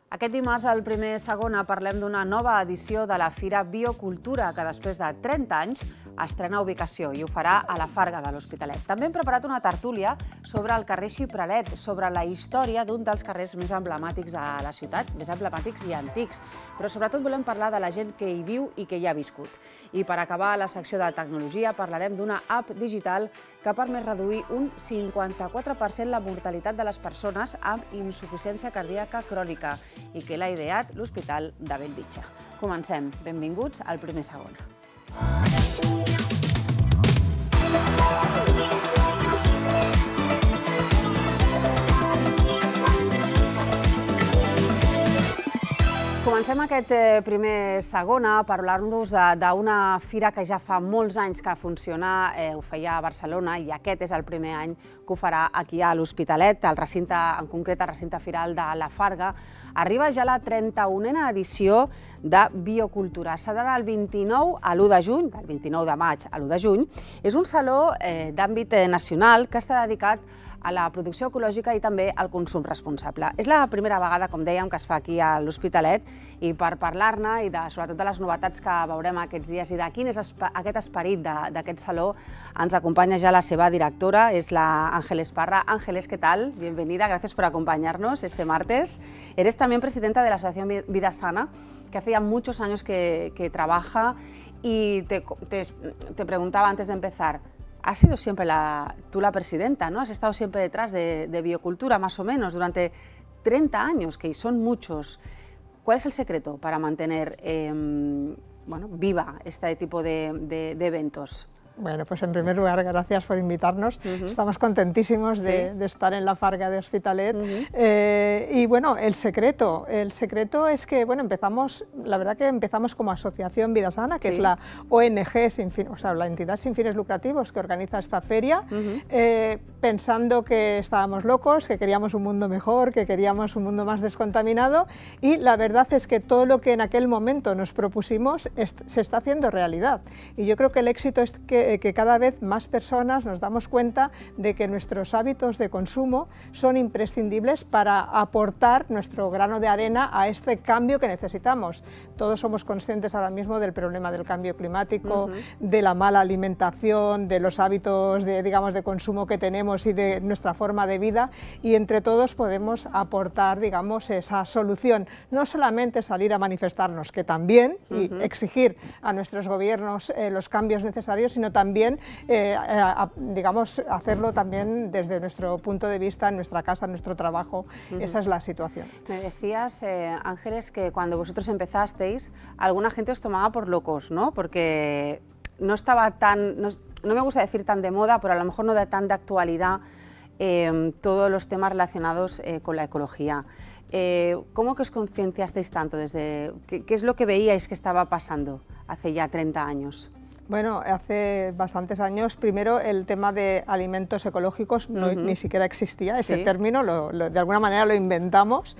Aquest dimarts, al Primer Segona, parlem d'una nova edició de la Fira Biocultura, que després de 30 anys estrena ubicació i ho farà a la Farga de l'Hospitalet. També hem preparat una tertúlia sobre el carrer Xipralet, sobre la història d'un dels carrers més emblemàtics de la ciutat, més emblemàtics i antics, però sobretot volem parlar de la gent que hi viu i que hi ha viscut. I per acabar la secció de tecnologia parlarem d'una app digital que ha permès reduir un 54% la mortalitat de les persones amb insuficiència cardíaca crònica i que l'ha ideat l'Hospital de Bellvitge. Comencem. Benvinguts al Primer Segona. Comencem aquest Primer Segona a parlar-nos d'una fira que ja fa molts anys que funciona, ho feia a Barcelona i aquest és el primer any que ho farà aquí a l'Hospitalet, al recinte, en concret al recinte firal de la Farga. Arriba ja la 31a edició de Biocultura. Serà del 29 a l'1 de juny, del 29 de maig a l'1 de juny. És un saló d'àmbit nacional que està dedicat a la producció ecològica i també al consum responsable. És la primera vegada, com dèiem, que es fa aquí a l'Hospitalet i per parlar-ne i sobretot de les novetats que veurem aquests dies i de quin és aquest esperit d'aquest saló, ens acompanya ja la seva directora, és la Ángeles Parra. Ángeles, ¿qué tal? Bienvenida, gracias por acompañarnos este martes. Eres también presidenta de la Asociación Vida Sana, que hacía muchos años que trabaja y te preguntaba antes de empezar, has sido siempre tú la presidenta, ¿no? Has estado siempre detrás de Biocultura, más o menos, durante 30 años, que son muchos. ¿Cuál es el secreto para mantener viva este tipo de eventos? Bueno, pues en primer lugar, gracias por invitarnos. Estamos contentísimos de estar en la Farga de Hospitalet. Y bueno, el secreto es que, bueno, la verdad que empezamos como Asociación Vida Sana, que es la ONG, la entidad sin fines lucrativos que organiza esta feria, pensando que estábamos locos, que queríamos un mundo mejor, que queríamos un mundo más descontaminado, y la verdad es que todo lo que en aquel momento nos propusimos se está haciendo realidad. Y yo creo que el éxito es que cada vez más personas nos damos cuenta de que nuestros hábitos de consumo son imprescindibles para aportar nuestro grano de arena a este cambio que necesitamos. Todos somos conscientes ahora mismo del problema del cambio climático, de la mala alimentación, de los hábitos de consumo que tenemos y de nuestra forma de vida, y entre todos podemos aportar, digamos, esa solución. No solamente salir a manifestarnos, que también, y exigir a nuestros gobiernos los cambios necesarios, sino también, hacerlo también desde nuestro punto de vista, en nuestra casa, en nuestro trabajo. Esa es la situación. Me decías, Ángeles, que cuando vosotros empezasteis, alguna gente os tomaba por locos, ¿no? Porque no estaba tan, no me gusta decir tan de moda, pero a lo mejor no de tan de actualidad todos los temas relacionados con la ecología. ¿Cómo que os concienciasteis tanto? ¿Qué es lo que veíais que estaba pasando hace ya 30 años? Bueno, hace bastantes años, primero el tema de alimentos ecológicos ni siquiera existía, ese término, de alguna manera lo inventamos.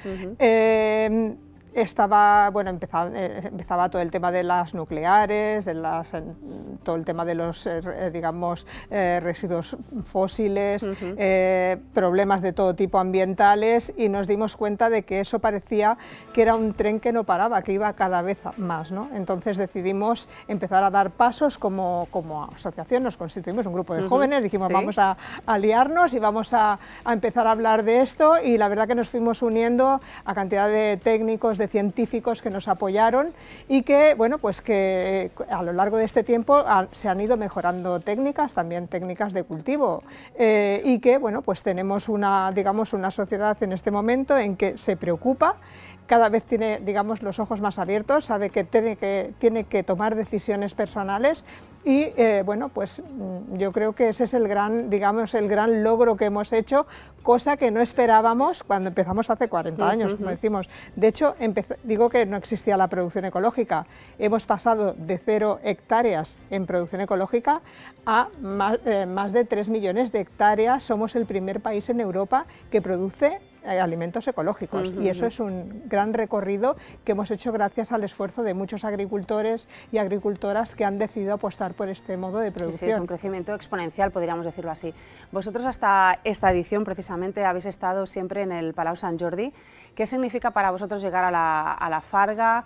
Empezaba todo el tema de las nucleares, todo el tema de los residuos fósiles, problemas de todo tipo ambientales, y nos dimos cuenta de que eso parecía que era un tren que no paraba, que iba cada vez más, ¿no? Entonces decidimos empezar a dar pasos como asociación, nos constituimos un grupo de jóvenes, dijimos vamos a aliarnos y vamos a empezar a hablar de esto, y la verdad que nos fuimos uniendo a cantidad de técnicos, de científicos que nos apoyaron, y que, bueno, pues que a lo largo de este tiempo se han ido mejorando técnicas, también técnicas de cultivo, y que, bueno, pues tenemos una sociedad en este momento en que se preocupa, cada vez tiene, los ojos más abiertos, sabe que tiene que tomar decisiones personales, y bueno, pues yo creo que ese es el gran logro que hemos hecho, cosa que no esperábamos cuando empezamos hace 40 años, como decimos. De hecho, digo que no existía la producción ecológica. Hemos pasado de 0 hectáreas en producción ecológica a más de 3 millones de hectáreas. Somos el primer país en Europa que produce alimentos ecológicos. Y eso es un gran recorrido que hemos hecho gracias al esfuerzo de muchos agricultores y agricultoras que han decidido apostar por este modo de producción. Sí, es un crecimiento exponencial, podríamos decirlo así. Vosotros hasta esta edición precisamente habéis estado siempre en el Palau Sant Jordi. ¿Qué significa para vosotros llegar a la Farga?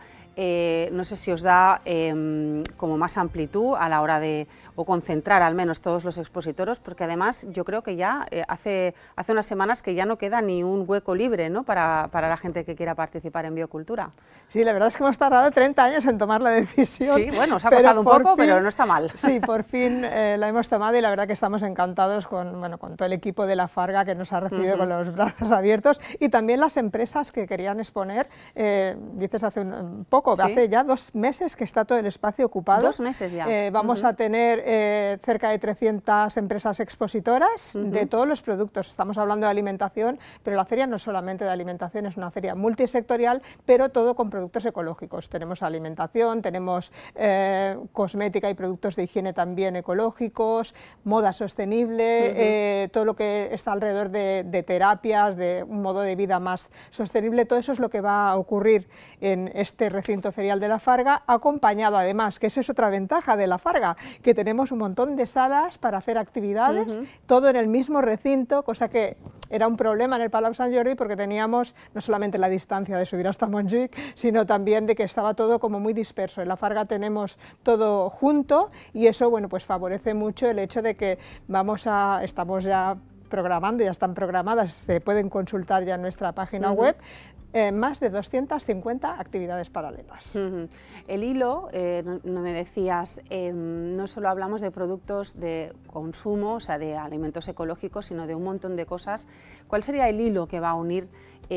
No sé si os da como más amplitud a la hora de, o concentrar al menos todos los expositores, porque además yo creo que ya hace unas semanas que ya no queda ni un hueco libre, ¿no?, para la gente que quiera participar en biocultura. Sí, la verdad es que hemos tardado 30 años en tomar la decisión. Sí, bueno, os ha costado un poco, pero no está mal. Sí, por fin la hemos tomado y la verdad que estamos encantados con todo el equipo de la Farga que nos ha recibido con los brazos abiertos, y también las empresas que querían exponer. Dices hace un poco, ¿sí? Hace ya 2 meses que está todo el espacio ocupado. 2 meses ya. Vamos a tener cerca de 300 empresas expositoras de todos los productos. Estamos hablando de alimentación, pero la feria no es solamente de alimentación, es una feria multisectorial, pero todo con productos ecológicos. Tenemos alimentación, tenemos cosmética y productos de higiene también ecológicos, moda sostenible, todo lo que está alrededor de terapias, de un modo de vida más sostenible. Todo eso es lo que va a ocurrir en este recinto ferial de la Farga, acompañado además, que esa es otra ventaja de la Farga, que tenemos un montón de salas para hacer actividades, todo en el mismo recinto, cosa que era un problema en el Palau Sant Jordi porque teníamos no solamente la distancia de subir hasta Montjuïc, sino también de que estaba todo como muy disperso. En la Farga tenemos todo junto y eso, bueno, pues favorece mucho el hecho de que estamos ya programando, ya están programadas, se pueden consultar ya en nuestra página web, más de 250 actividades paralelas. El hilo, no me decías, no solo hablamos de productos de consumo, o sea, de alimentos ecológicos, sino de un montón de cosas. ¿Cuál sería el hilo que va a unir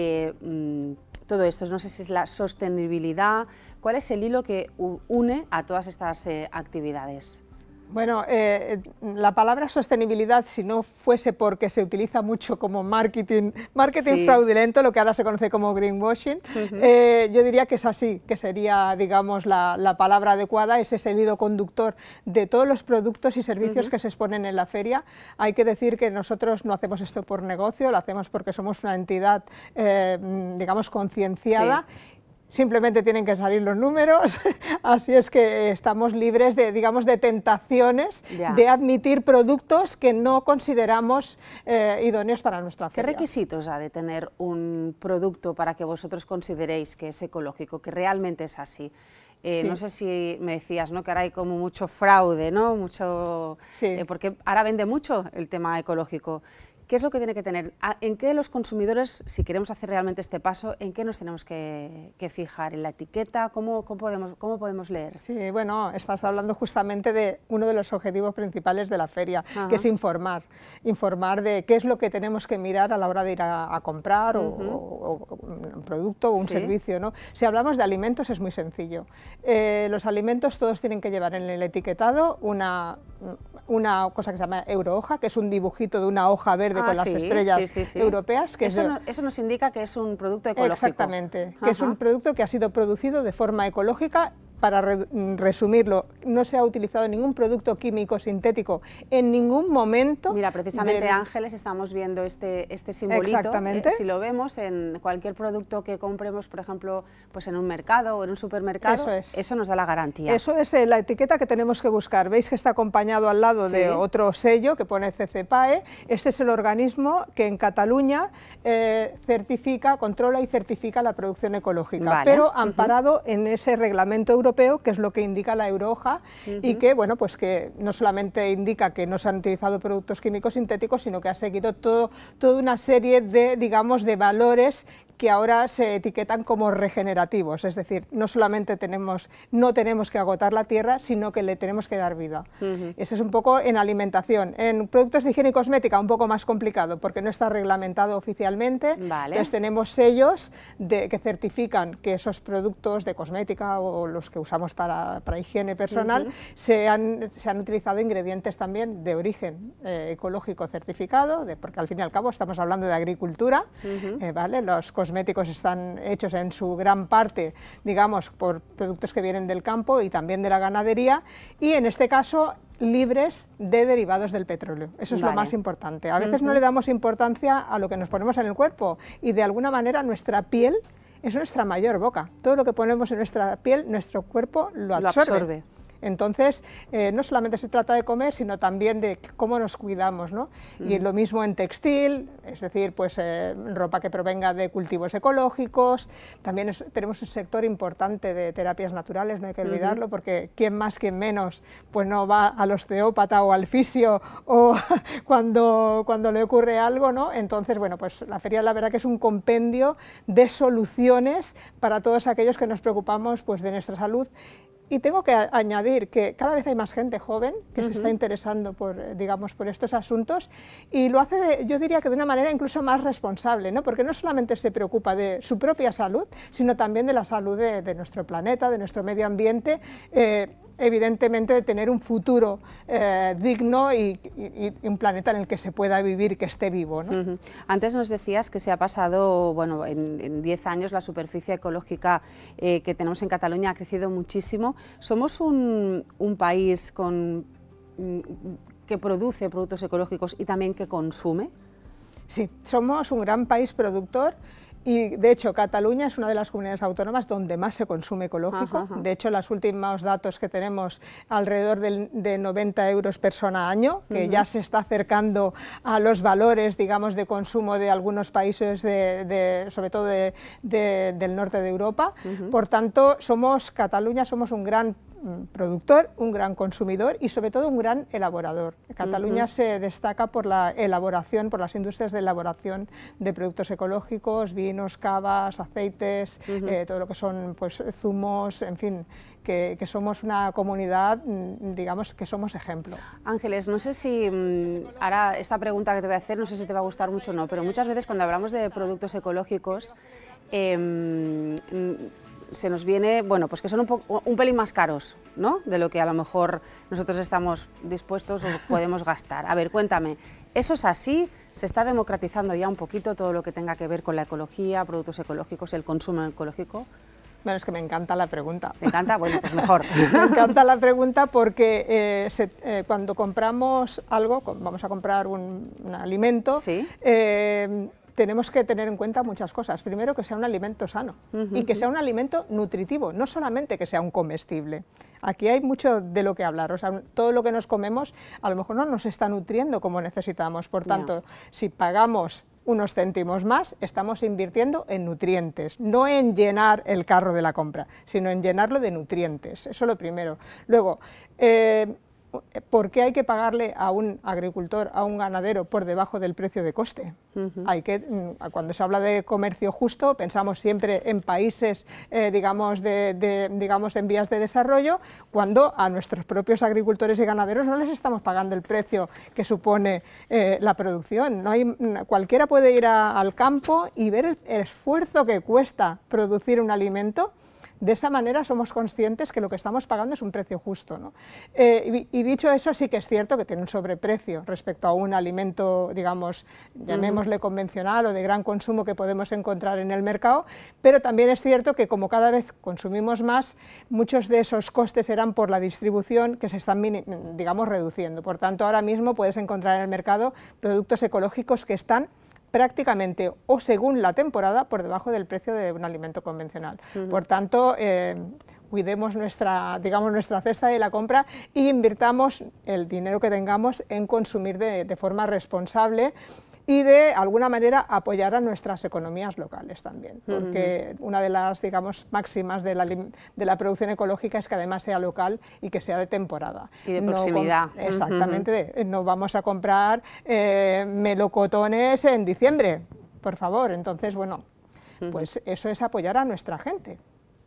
todo esto? No sé si es la sostenibilidad. ¿Cuál es el hilo que une a todas estas actividades? Bueno, la palabra sostenibilidad, si no fuese porque se utiliza mucho como marketing sí, fraudulento, lo que ahora se conoce como greenwashing, yo diría que es así, que sería, digamos, la palabra adecuada. Ese es el hilo conductor de todos los productos y servicios que se exponen en la feria. Hay que decir que nosotros no hacemos esto por negocio, lo hacemos porque somos una entidad, digamos, concienciada. Sí. Simplemente tienen que salir los números, así es que estamos libres de, digamos, de tentaciones de admitir productos que no consideramos idóneos para nuestra feria. ¿Qué requisitos ha de tener un producto para que vosotros consideréis que es ecológico, que realmente es así? Sí. No sé si me decías, ¿no?, que ahora hay como mucho fraude, ¿no? Porque ahora vende mucho el tema ecológico. ¿Qué es lo que tiene que tener? ¿En qué los consumidores, si queremos hacer realmente este paso, en qué nos tenemos que fijar? ¿En la etiqueta? ¿Cómo podemos leer? Sí, bueno, estás hablando justamente de uno de los objetivos principales de la feria, que es informar de qué es lo que tenemos que mirar a la hora de ir a comprar o un producto o un servicio, ¿no? Si hablamos de alimentos es muy sencillo. Los alimentos todos tienen que llevar en el etiquetado una cosa que se llama eurohoja, que es un dibujito de una hoja verde con las estrellas europeas. Que eso nos indica que es un producto ecológico. Exactamente, que es un producto que ha sido producido de forma ecológica. Para resumirlo, no se ha utilizado ningún producto químico sintético en ningún momento. Mira, precisamente Ángeles, estamos viendo este simbolito. Exactamente. Si lo vemos en cualquier producto que compremos, por ejemplo, pues en un mercado o en un supermercado, eso nos da la garantía. Eso es la etiqueta que tenemos que buscar. Veis que está acompañado al lado de otro sello que pone CCPAE. Este es el organismo que en Cataluña controla y certifica la producción ecológica, pero amparado en ese reglamento europeo, que es lo que indica la eurohoja, y que, bueno, pues que no solamente indica que no se han utilizado productos químicos sintéticos, sino que ha seguido toda una serie de, digamos, de valores que ahora se etiquetan como regenerativos, es decir, no solamente no tenemos que agotar la tierra, sino que le tenemos que dar vida. Eso es un poco en alimentación. En productos de higiene y cosmética un poco más complicado, porque no está reglamentado oficialmente. Entonces tenemos sellos que certifican que esos productos de cosmética o los que que usamos para higiene personal, se han utilizado ingredientes también de origen ecológico certificado, porque al fin y al cabo estamos hablando de agricultura, ¿vale? Los cosméticos están hechos en su gran parte, digamos, por productos que vienen del campo y también de la ganadería, y en este caso libres de derivados del petróleo. Eso es lo más importante. A veces no le damos importancia a lo que nos ponemos en el cuerpo y de alguna manera nuestra piel es nuestra mayor boca. Todo lo que ponemos en nuestra piel, nuestro cuerpo lo absorbe. Entonces, no solamente se trata de comer, sino también de cómo nos cuidamos, ¿no? Y lo mismo en textil, es decir, pues ropa que provenga de cultivos ecológicos. También tenemos un sector importante de terapias naturales, no hay que olvidarlo, porque quién más, quién menos, pues no va al osteópata o al fisio o cuando le ocurre algo, ¿no? Entonces, bueno, pues la feria la verdad que es un compendio de soluciones para todos aquellos que nos preocupamos pues de nuestra salud. Y tengo que añadir que cada vez hay más gente joven que se está interesando por, digamos, por estos asuntos, y lo hace, yo diría que de una manera incluso más responsable, ¿no? Porque no solamente se preocupa de su propia salud, sino también de la salud de nuestro planeta, de nuestro medio ambiente, evidentemente de tener un futuro digno y un planeta en el que se pueda vivir, que esté vivo, ¿no? Antes nos decías que se ha pasado, bueno, en 10 años la superficie ecológica que tenemos en Cataluña ha crecido muchísimo. Somos un país que produce productos ecológicos y también que consume. Sí, somos un gran país productor. Y de hecho Cataluña es una de las comunidades autónomas donde más se consume ecológico. De hecho, los últimos datos que tenemos, alrededor de 90 euros persona año, que ya se está acercando a los valores, digamos, de consumo de algunos países, sobre todo del norte de Europa. Por tanto, Cataluña somos un gran productor, un gran consumidor y sobre todo un gran elaborador. Cataluña se destaca por la elaboración, por las industrias de elaboración de productos ecológicos, vinos, cavas, aceites, todo lo que son pues zumos, en fin, que somos una comunidad, digamos, que somos ejemplo. Ángeles, no sé si, ahora esta pregunta que te voy a hacer, no sé si te va a gustar mucho o no, pero muchas veces cuando hablamos de productos ecológicos, se nos viene, bueno, pues que son un pelín más caros, ¿no?, de lo que a lo mejor nosotros estamos dispuestos o podemos gastar. A ver, cuéntame, ¿eso es así? ¿Se está democratizando ya un poquito todo lo que tenga que ver con la ecología, productos ecológicos, el consumo ecológico? Bueno, es que me encanta la pregunta. ¿Te encanta? Bueno, pues mejor. Me encanta la pregunta porque cuando compramos algo, vamos a comprar un alimento, ¿sí? Tenemos que tener en cuenta muchas cosas. Primero, que sea un alimento sano y que sea un alimento nutritivo, no solamente que sea un comestible. Aquí hay mucho de lo que hablar, o sea, todo lo que nos comemos a lo mejor no nos está nutriendo como necesitamos. Por tanto, si pagamos unos céntimos más, estamos invirtiendo en nutrientes, no en llenar el carro de la compra, sino en llenarlo de nutrientes. Eso es lo primero. Luego, ¿por qué hay que pagarle a un agricultor, a un ganadero, por debajo del precio de coste? Cuando se habla de comercio justo, pensamos siempre en países, digamos, en vías de desarrollo, cuando a nuestros propios agricultores y ganaderos no les estamos pagando el precio que supone la producción. Cualquiera puede ir al campo y ver el esfuerzo que cuesta producir un alimento. De esa manera somos conscientes que lo que estamos pagando es un precio justo, ¿no? Y dicho eso, sí que es cierto que tiene un sobreprecio respecto a un alimento, digamos, llamémosle convencional o de gran consumo que podemos encontrar en el mercado, pero también es cierto que como cada vez consumimos más, muchos de esos costes eran por la distribución que se están, digamos, reduciendo. Por tanto, ahora mismo puedes encontrar en el mercado productos ecológicos que están prácticamente o según la temporada por debajo del precio de un alimento convencional. Por tanto, cuidemos nuestra cesta de la compra e invirtamos el dinero que tengamos en consumir de forma responsable y de alguna manera apoyar a nuestras economías locales también, porque una de las, digamos, máximas de la producción ecológica es que además sea local y que sea de temporada. Y de proximidad. Exactamente, no vamos a comprar melocotones en diciembre, por favor. Entonces, bueno, pues eso es apoyar a nuestra gente.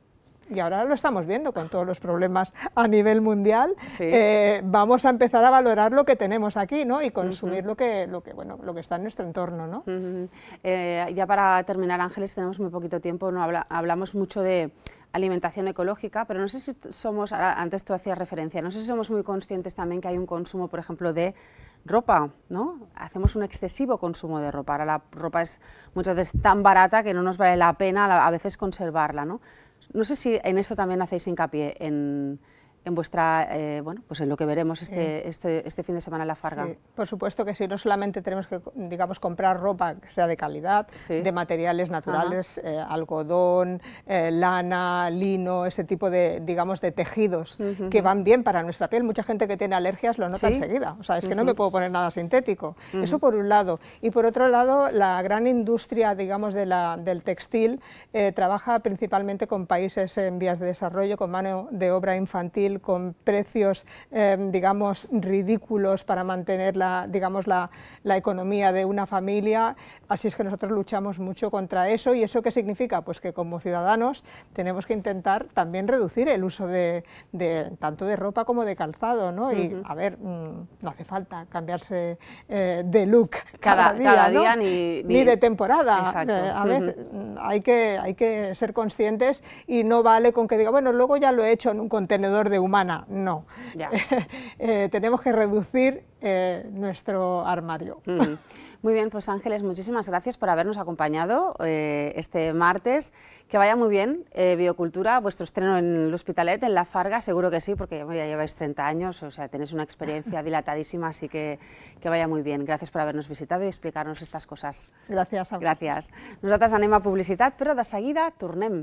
y ahora lo estamos viendo con todos los problemas a nivel mundial, sí. Vamos a empezar a valorar lo que tenemos aquí, ¿no? Y consumir lo que está en nuestro entorno, ¿no? Ya para terminar, Ángeles, tenemos muy poquito tiempo, ¿no? Hablamos mucho de alimentación ecológica, pero no sé si somos, antes tú hacías referencia, no sé si somos muy conscientes también que hay un consumo, por ejemplo, de ropa, ¿no? Hacemos un excesivo consumo de ropa. Ahora la ropa es muchas veces tan barata que no nos vale la pena a veces conservarla, ¿no? No sé si en eso también hacéis hincapié en vuestra, bueno, pues en lo que veremos este fin de semana en la Farga. Sí, por supuesto que sí, no solamente tenemos que, digamos, comprar ropa que sea de calidad, sí, de materiales naturales, algodón, lana, lino, ese tipo de, digamos, de tejidos que van bien para nuestra piel. Mucha gente que tiene alergias lo nota enseguida, o sea, es que no me puedo poner nada sintético. Eso por un lado. Y por otro lado, la gran industria, digamos, del textil trabaja principalmente con países en vías de desarrollo, con mano de obra infantil, con precios, digamos, ridículos para mantener la economía de una familia, así es que nosotros luchamos mucho contra eso. ¿Y eso qué significa? Pues que como ciudadanos tenemos que intentar también reducir el uso tanto de ropa como de calzado, ¿no? Y, a ver, no hace falta cambiarse de look cada día, ¿no? Ni de temporada. A veces hay que ser conscientes y no vale con que diga, bueno, luego ya lo he hecho en un contenedor de humana, no. Tenemos que reducir nuestro armario. Muy bien, pues Ángeles, muchísimas gracias por habernos acompañado este martes. Que vaya muy bien, Biocultura, vuestro estreno en l'Hospitalet, en la Farga, seguro que sí, porque ya lleváis 30 años, o sea, tenéis una experiencia dilatadísima, así que vaya muy bien. Gracias por habernos visitado y explicarnos estas cosas. Gràcies a vosaltres. Gràcies. Nosaltres anem a publicitat, però de seguida tornem.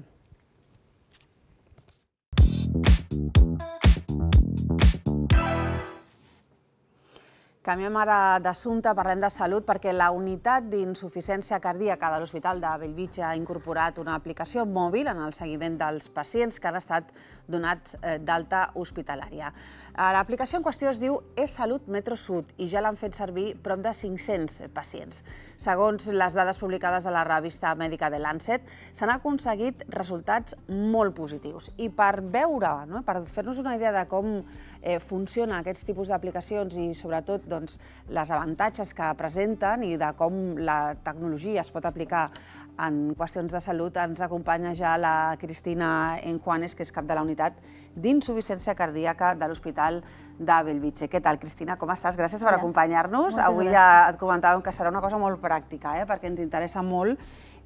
Canviem ara d'assumpte, parlem de salut, perquè la unitat d'insuficiència cardíaca de l'Hospital de Bellvitge ha incorporat una aplicació mòbil en el seguiment dels pacients que han estat donats d'alta hospitalària. L'aplicació en qüestió es diu eSalut Metro Sud i ja l'han fet servir prop de 500 pacients. Segons les dades publicades a la revista mèdica The Lancet, s'han aconseguit resultats molt positius. I per veure, per fer-nos una idea de com funcionen aquests tipus d'aplicacions i sobretot les avantatges que presenten i de com la tecnologia es pot aplicar en qüestions de salut, ens acompanya ja la Cristina Enjuanes, que és cap de la unitat d'insuficiència cardíaca de l'Hospital de Bellvitge. Què tal, Cristina? Com estàs? Gràcies per acompanyar-nos. Avui ja et comentàvem que serà una cosa molt pràctica, perquè ens interessa molt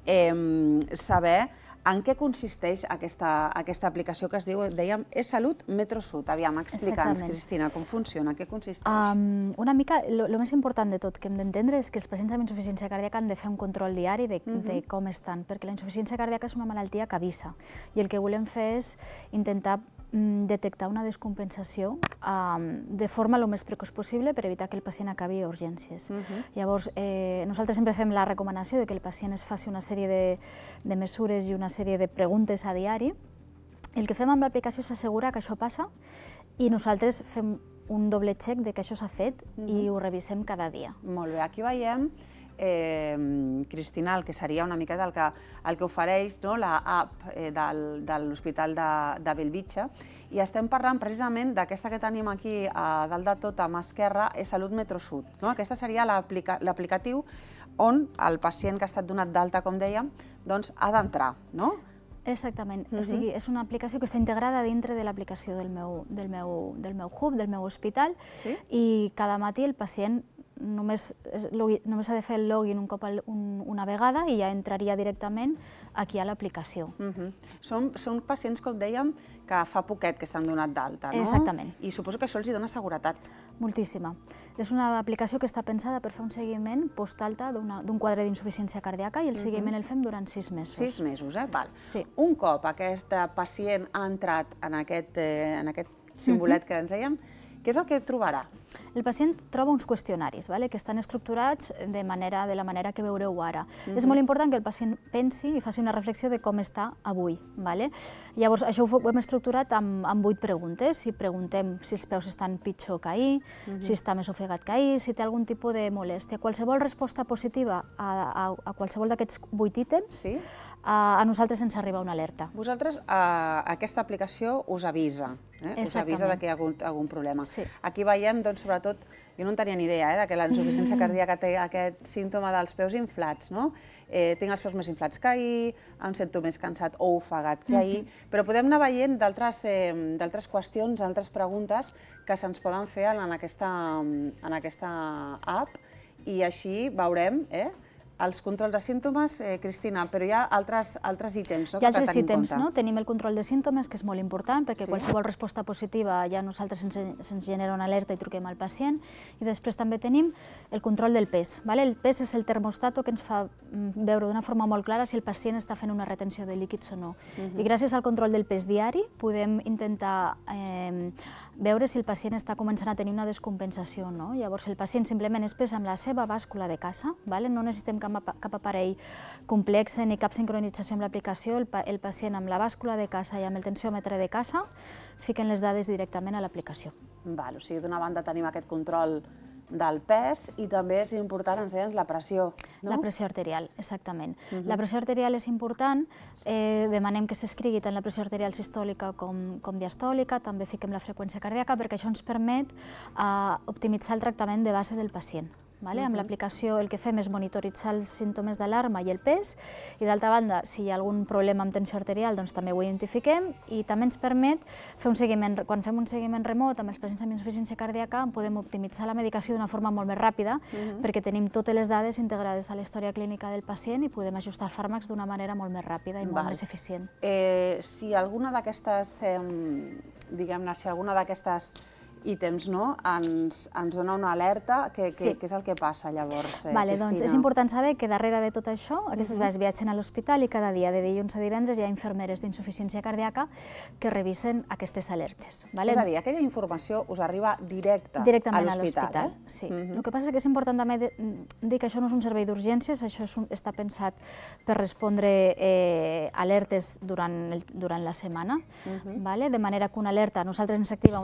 saber en què consisteix aquesta aplicació que es diu, dèiem, eSalut Metro Sud. Aviam, explica'ns, Cristina, com funciona, en què consisteix? Una mica, el més important de tot que hem d'entendre és que els pacients amb insuficiència cardíaca han de fer un control diari de com estan, perquè la insuficiència cardíaca és una malaltia que avisa i el que volem fer és intentar detectar una descompensació de forma el més precoç possible per evitar que el pacient acabi a urgències. Llavors, nosaltres sempre fem la recomanació de que el pacient es faci una sèrie de mesures i una sèrie de preguntes a diari. El que fem amb l'aplicació és assegurar que això passa i nosaltres fem un doble check de que això s'ha fet i ho revisem cada dia. Molt bé, aquí veiem, Cristina, el que seria una miqueta el que ofereix l'app de l'Hospital de Bellvitge i estem parlant precisament d'aquesta que tenim aquí a dalt de tot a mà esquerra, eSalut Metro Sud. Aquesta seria l'aplicatiu on el pacient que ha estat donat d'alta, com dèiem, ha d'entrar, no? Exactament, o sigui, és una aplicació que està integrada dintre de l'aplicació del meu hub, del meu hospital, i cada matí el pacient només ha de fer el login un cop una vegada i ja entraria directament aquí a l'aplicació. Són pacients, com dèiem, que fa poquet que estan donat d'alta, no? Exactament. I suposo que això els dona seguretat. Moltíssima. És una aplicació que està pensada per fer un seguiment postalta d'un quadre d'insuficiència cardíaca i el seguiment el fem durant 6 mesos. 6 mesos, val. Sí. Un cop aquest pacient ha entrat en aquest simbolet que ens dèiem, què és el que trobarà? El pacient troba uns qüestionaris que estan estructurats de la manera que veureu ara. És molt important que el pacient pensi i faci una reflexió de com està avui. Llavors, això ho hem estructurat amb 8 preguntes. Si preguntem si els peus estan pitjor que ahir, si està més ofegat que ahir, si té algun tipus de molèstia. Qualsevol resposta positiva a qualsevol d'aquests 8 ítems a nosaltres ens arriba una alerta. Vosaltres, aquesta aplicació us avisa, us avisa que hi ha hagut algun problema. Aquí veiem, doncs, sobretot, jo no en tenia ni idea, que la insuficiència cardíaca té aquest símptoma dels peus inflats, no? Tinc els peus més inflats que ahir, em sento més cansat o ofegat que ahir, però podem anar veient d'altres qüestions, d'altres preguntes que se'ns poden fer en aquesta app i així veurem els controls de símptomes, Cristina, però hi ha altres ítems que cal tenir en compte. Tenim el control de símptomes, que és molt important, perquè qualsevol resposta positiva ja nosaltres se'ns genera una alerta i truquem al pacient. I després també tenim el control del pes. El pes és el termostato que ens fa veure d'una forma molt clara si el pacient està fent una retenció de líquids o no. I gràcies al control del pes diari podem intentar veure si el pacient està començant a tenir una descompensació o no. Llavors, el pacient simplement es pesa amb la seva bàscula de casa, no necessitem cap aparell complex ni cap sincronització amb l'aplicació. El pacient amb la bàscula de casa i amb el tensiòmetre de casa fiquen les dades directament a l'aplicació. O sigui, d'una banda tenim aquest control del pes i també és important, ens deien, la pressió. La pressió arterial, exactament. La pressió arterial és important, demanem que s'escrigui tant la pressió arterial sistòlica com diastòlica, també fiquem la freqüència cardíaca perquè això ens permet optimitzar el tractament de base del pacient. Amb l'aplicació el que fem és monitoritzar els símptomes d'alarma i el pes i d'altra banda, si hi ha algun problema amb tensió arterial, doncs també ho identifiquem i també ens permet fer un seguiment, quan fem un seguiment remot amb els pacients amb insuficiència cardíaca podem optimitzar la medicació d'una forma molt més ràpida perquè tenim totes les dades integrades a la història clínica del pacient i podem ajustar fàrmacs d'una manera molt més ràpida i molt més eficient. Si alguna d'aquestes, diguem-ne, si alguna d'aquestes ítems ens dona una alerta, què és el que passa llavors, Cristina? Doncs és important saber que darrere de tot això, aquestes dades viatgen a l'hospital i cada dia, de dilluns a divendres, hi ha infermeres d'insuficiència cardíaca que revisen aquestes alertes. És a dir, aquella informació us arriba directament a l'hospital? Sí. El que passa és que és important també dir que això no és un servei d'urgències, això està pensat per respondre alertes durant la setmana, de manera que una alerta, nosaltres ens activa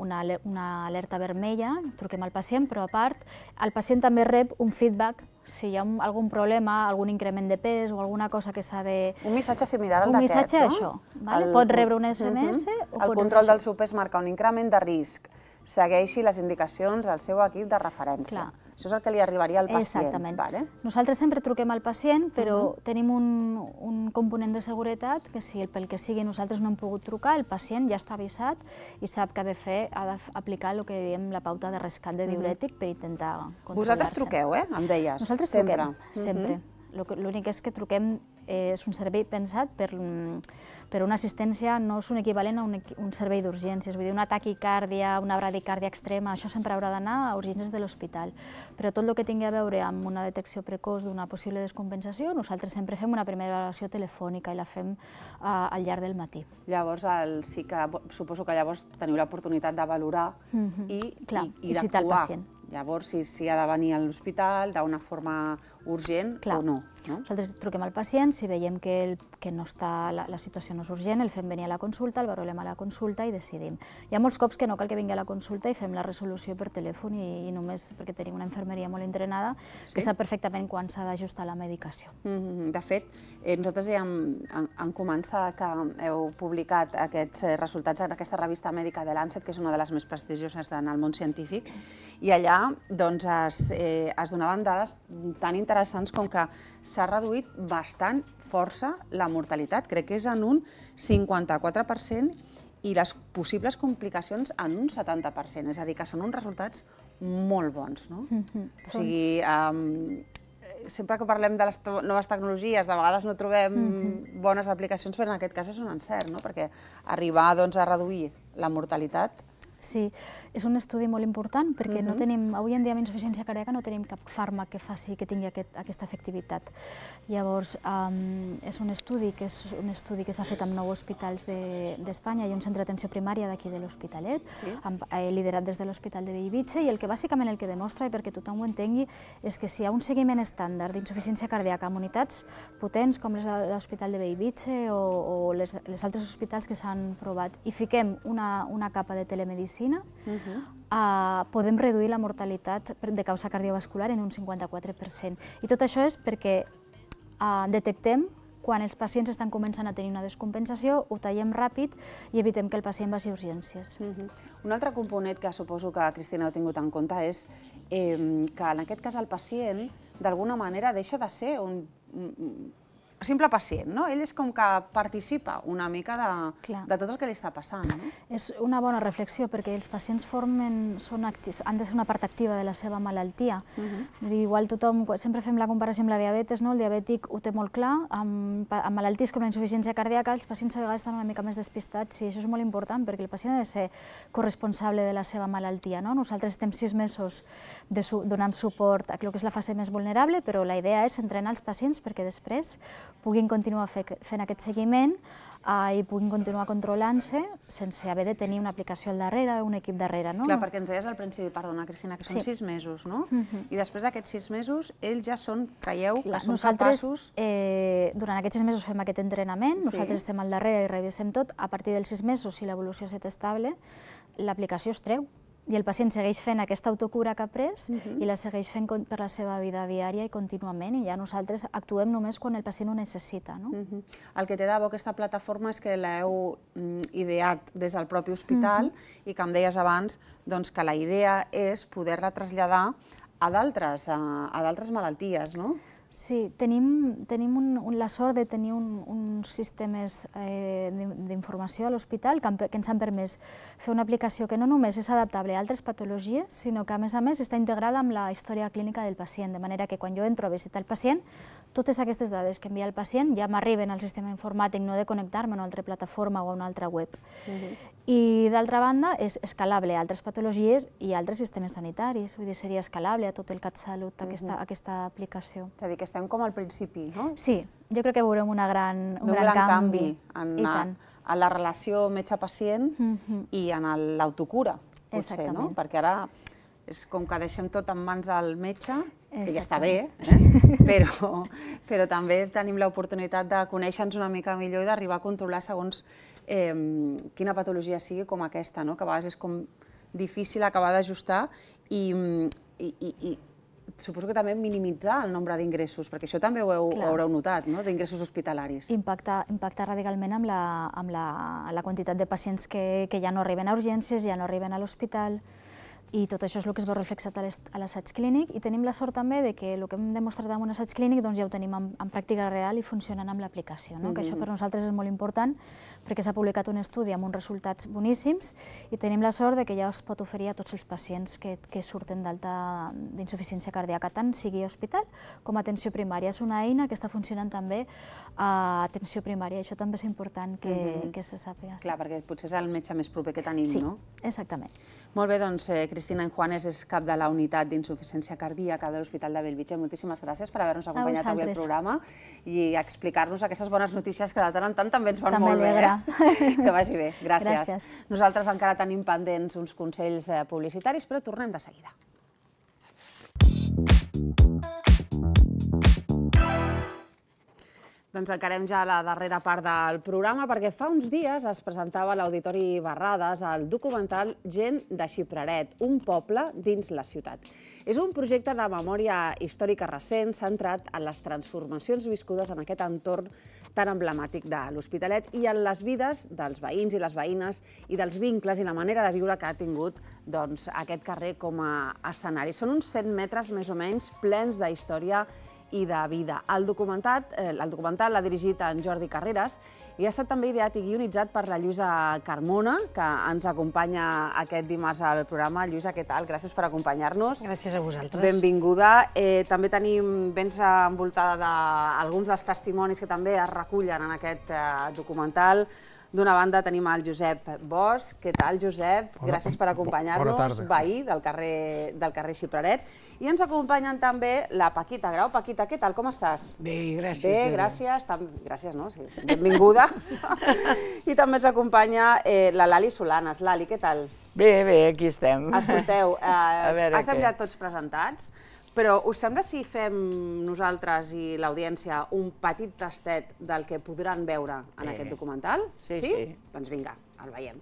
una alerta vermella, truquem al pacient, però a part, el pacient també rep un feedback si hi ha algun problema, algun increment de pes o alguna cosa que s'ha de... Un missatge similar al d'aquest, no? Un missatge, això. Pot rebre un SMS o el control del seu pes marca un increment de risc. Segueixi les indicacions del seu equip de referència. Això és el que li arribaria al pacient. Exactament. Nosaltres sempre truquem al pacient, però tenim un component de seguretat que si pel que sigui nosaltres no hem pogut trucar, el pacient ja està avisat i sap que ha d'aplicar el que diem la pauta de rescat de diürètic per intentar controlar-se. Vosaltres truqueu, em deies? Nosaltres truquem, sempre. L'únic és que truquem, és un servei pensat per una assistència, no és un equivalent a un servei d'urgències, vull dir, una taquicàrdia, una bradicàrdia extrema, això sempre haurà d'anar a urgències de l'hospital. Però tot el que tingui a veure amb una detecció precoç d'una possible descompensació, nosaltres sempre fem una primera valoració telefònica i la fem al llarg del matí. Llavors, sí que suposo que llavors teniu l'oportunitat de valorar i d'actuar. Llavors, si ha de venir a l'hospital d'una forma urgent o no. Nosaltres truquem al pacient, si veiem que la situació no és urgent, el fem venir a la consulta, el valorem a la consulta i decidim. Hi ha molts cops que no cal que vingui a la consulta i fem la resolució per telèfon i només perquè tenim una infermeria molt entrenada que sap perfectament quan s'ha d'ajustar la medicació. De fet, nosaltres ja en començar que heu publicat aquests resultats en aquesta revista mèdica de Lancet, que és una de les més prestigioses en el món científic, i allà es donaven dades tan interessants com que s'ha reduït bastant força la mortalitat, crec que és en un 54%, i les possibles complicacies en un 70%, és a dir, que són uns resultats molt bons, no? O sigui, sempre que parlem de les noves tecnologies, de vegades no trobem bones aplicacions, però en aquest cas és un encert, no? Perquè arribar a reduir la mortalitat... Sí, és un estudi molt important perquè no tenim, avui en dia amb insuficiència cardíaca no tenim cap fàrmac que faci que tingui aquesta efectivitat. Llavors, és un estudi que s'ha fet amb 9 hospitals d'Espanya i un centre d'atenció primària d'aquí de l'Hospitalet, liderat des de l'Hospital de Bellvitge, i bàsicament el que demostra, i perquè tothom ho entengui, és que si hi ha un seguiment estàndard d'insuficiència cardíaca amb unitats potents com l'Hospital de Bellvitge o les altres hospitals que s'han provat i fiquem una capa de telemedicina, podem reduir la mortalitat de causa cardiovascular en un 54%. I tot això és perquè detectem quan els pacients estan començant a tenir una descompensació, ho tallem ràpid i evitem que el pacient vagi a urgències. Un altre component que suposo que Cristina heu tingut en compte és que en aquest cas el pacient d'alguna manera deixa de ser un simple pacient, no? Ell és com que participa una mica de tot el que li està passant, no? És una bona reflexió, perquè els pacients han de ser una part activa de la seva malaltia. Igual tothom, sempre fem la comparació amb la diabetes, el diabètic ho té molt clar, amb malalties com la insuficiència cardíaca, els pacients a vegades estan una mica més despistats, i això és molt important, perquè el pacient ha de ser corresponsable de la seva malaltia. Nosaltres estem 6 mesos donant suport a allò que és la fase més vulnerable, però la idea és entrenar els pacients perquè després puguin continuar fent aquest seguiment i puguin continuar controlant-se sense haver de tenir una aplicació al darrere, un equip darrere. Clar, perquè ens deies al principi, perdona, Cristina, que són 6 mesos, no? I després d'aquests 6 mesos, ells ja creieu que són capaços... Durant aquests 6 mesos fem aquest entrenament, nosaltres estem al darrere i revisem tot. A partir dels 6 mesos, si l'evolució és estable, l'aplicació es treu. I el pacient segueix fent aquesta autocura que ha pres i la segueix fent per la seva vida diària i contínuament, i ja nosaltres actuem només quan el pacient ho necessita. El que té de bo aquesta plataforma és que l'heu ideat des del propi hospital i que em deies abans que la idea és poder-la traslladar a d'altres malalties, no? Sí, tenim la sort de tenir uns sistemes d'informació a l'hospital que ens han permès fer una aplicació que no només és adaptable a altres patologies, sinó que a més està integrada amb la història clínica del pacient, de manera que quan jo entro a visitar el pacient, totes aquestes dades que envia el pacient ja m'arriben al sistema informàtic, no he de connectar-me a una altra plataforma o a una altra web. I d'altra banda, és escalable a altres patologies i a altres sistemes sanitaris, vull dir, seria escalable a tot el CatSalut aquesta aplicació. És a dir, que estem com al principi, no? Sí, jo crec que veurem un gran canvi en la relació metge-pacient i en l'autocura, potser, no? Perquè ara és com que deixem tot en mans del metge, que ja està bé, però també tenim l'oportunitat de conèixer-nos una mica millor i d'arribar a controlar segons quina patologia sigui com aquesta, que a vegades és com difícil acabar d'ajustar i suposo que també minimitzar el nombre d'ingressos, perquè això també ho haureu notat, d'ingressos hospitalaris. Impacta radicalment amb la quantitat de pacients que ja no arriben a urgències, ja no arriben a l'hospital, i tot això és el que es veu reflexat a l'assaig clínic, i tenim la sort també que el que hem demostrat en un assaig clínic ja ho tenim en pràctica real i funcionant amb l'aplicació, que això per nosaltres és molt important perquè s'ha publicat un estudi amb uns resultats boníssims i tenim la sort que ja es pot oferir a tots els pacients que surten d'alta d'insuficiència cardíaca, tant sigui hospital com atenció primària. És una eina que està funcionant també a atenció primària, això també és important que se sàpiga. Clar, perquè potser és el metge més proper que tenim, no? Sí, exactament. Molt bé, doncs Cristina Enjuanes és cap de la unitat d'insuficiència cardíaca de l'Hospital de Bellvitge. Moltíssimes gràcies per haver-nos acompanyat avui al programa i explicar-nos aquestes bones notícies que de tant en tant també ens van molt bé. Que vagi bé. Gràcies. Nosaltres encara tenim pendents uns consells publicitaris, però tornem de seguida. Doncs encarem ja la darrera part del programa perquè fa uns dies es presentava a l'Auditori Barrades el documental Gent de Xipraret, un poble dins la ciutat. És un projecte de memòria històrica recent centrat en les transformacions viscudes en aquest entorn tan emblemàtic de l'Hospitalet i en les vides dels veïns i les veïnes i dels vincles i la manera de viure que ha tingut aquest carrer com a escenari. Són uns 100 metres més o menys plens de història i de vida. El documental l'ha dirigit en Jordi Carreras i ha estat també ideat i guionitzat per la Lluïsa Carmona, que ens acompanya aquest dimarts al programa. Lluïsa, què tal? Gràcies per acompanyar-nos. Gràcies a vosaltres. Benvinguda. També vens envoltada d'alguns dels testimonis que també es recullen en aquest documental. D'una banda tenim el Josep Bosch. Què tal, Josep? Gràcies per acompanyar-nos, veí del carrer Xipraret. I ens acompanyen també la Paquita Grau. Paquita, què tal? Com estàs? Bé, gràcies. Bé, gràcies. Gràcies, no? Benvinguda. I també ens acompanya la Lali Solanes. Lali, què tal? Bé, aquí estem. Escolteu, estem ja tots presentats, però us sembla si fem nosaltres i l'audiència un petit tastet del que podran veure en aquest documental? Sí. Doncs vinga, el veiem.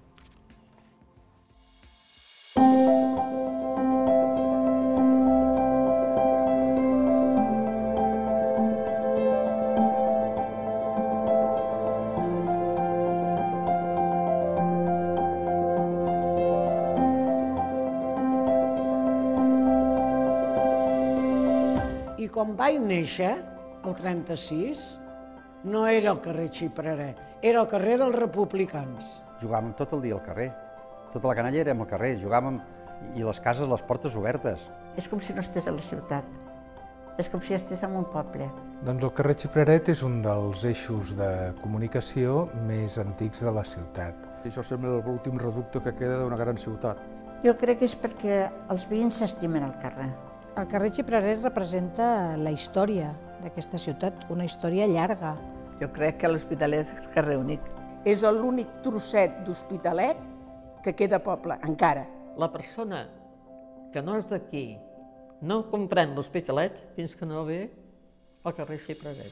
quan vaig néixer, el 36, no era el carrer Xipreret, era el carrer dels republicans. Jugàvem tot el dia al carrer. Tota la canalla érem al carrer, jugàvem i les cases, les portes obertes. És com si no estigués a la ciutat. És com si estigués en un poble. Doncs el carrer Xipreret és un dels eixos de comunicació més antics de la ciutat. Això sembla l'últim reducte que queda d'una gran ciutat. Jo crec que és perquè els veïns s'estimen al carrer. El carrer Xipreret representa la història d'aquesta ciutat, una història llarga. Jo crec que l'Hospitalet és el carrer únic. És l'únic trosset d'Hospitalet que queda poble, encara. La persona que no és d'aquí no comprèn l'Hospitalet fins que no ve al carrer Xipreret.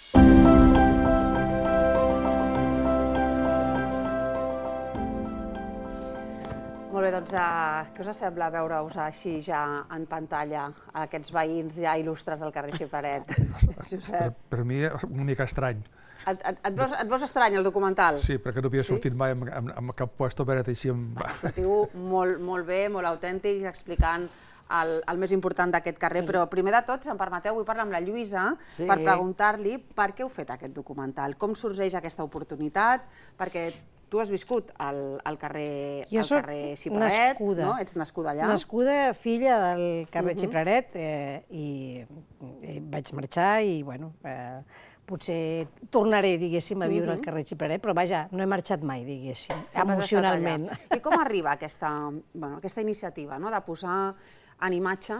Molt bé, doncs què us sembla veure-us així ja en pantalla, aquests veïns ja il·lustres del carrer Xipreret? Per mi és una mica estrany. Et veus estrany el documental? Sí, perquè no havia sortit mai amb cap puesto verd així. Sortiu molt bé, molt autèntic, explicant el més important d'aquest carrer, però primer de tot, si em permeteu, vull parlar amb la Lluïsa per preguntar-li per què heu fet aquest documental, com sorgeix aquesta oportunitat, perquè tu has viscut al carrer Xipreret, no? Ets nascuda allà. Nascuda, filla del carrer Xipreret, i vaig marxar i, bueno, potser tornaré, diguéssim, a viure al carrer Xipreret, però vaja, no he marxat mai, diguéssim, emocionalment. I com arriba aquesta iniciativa de posar en imatge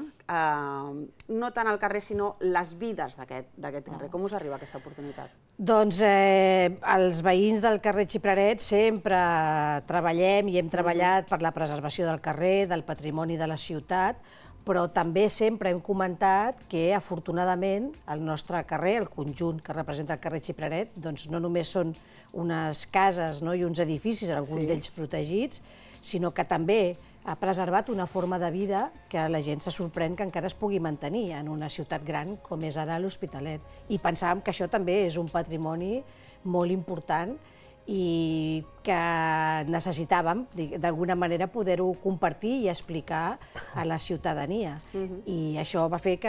no tant el carrer, sinó les vides d'aquest carrer? Com us arriba aquesta oportunitat? Doncs els veïns del carrer Xipreret sempre treballem i hem treballat per la preservació del carrer, del patrimoni de la ciutat, però també sempre hem comentat que, afortunadament, el nostre carrer, el conjunt que representa el carrer Xipreret, doncs no només són unes cases i uns edificis, alguns d'ells protegits, sinó que també ha preservat una forma de vida que la gent se sorprèn que encara es pugui mantenir en una ciutat gran com és ara l'Hospitalet. I pensàvem que això també és un patrimoni molt important i que necessitàvem, d'alguna manera, poder-ho compartir i explicar a la ciutadania. I això va fer que